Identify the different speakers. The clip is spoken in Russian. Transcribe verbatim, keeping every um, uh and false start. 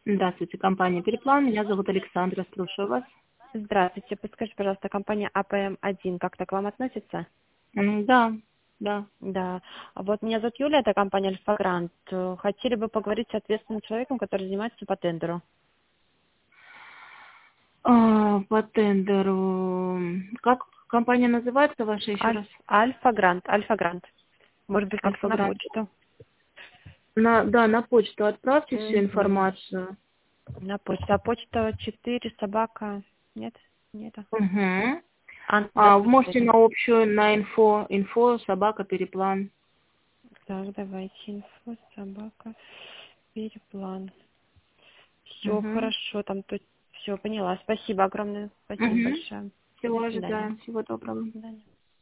Speaker 1: Здравствуйте, компания «Переплан». Меня зовут Александра. Слушаю вас.
Speaker 2: Здравствуйте. Подскажите, пожалуйста, компания А П М один как-то к вам относится?
Speaker 1: М, Да, да.
Speaker 2: Да. А Вот меня зовут Юля, это компания Альфа Грант. Э, Хотели бы поговорить с ответственным человеком, который занимается по тендеру.
Speaker 1: А, по тендеру. Как компания называется ваша еще
Speaker 2: Аль-
Speaker 1: раз?
Speaker 2: Альфа Грант, Альфа Грант. Может быть, как-то на
Speaker 1: Альфа-Грант.
Speaker 2: почту.
Speaker 1: На, да, на почту отправьте всю
Speaker 2: Мгм.
Speaker 1: информацию.
Speaker 2: На почту. А почта четыре собака. Нет? Нет.
Speaker 1: Угу.
Speaker 2: А, да,
Speaker 1: А, вы можете
Speaker 2: последняя.
Speaker 1: на общую, на инфо, инфо, собака, переплан.
Speaker 2: Так, давайте. Инфо, собака, переплан. Все
Speaker 1: Угу.
Speaker 2: хорошо, там тут все поняла. Спасибо огромное. Спасибо
Speaker 1: Угу.
Speaker 2: большое. До
Speaker 1: Всего
Speaker 2: свидания.
Speaker 1: ожидаем. Всего доброго.
Speaker 2: До свидания.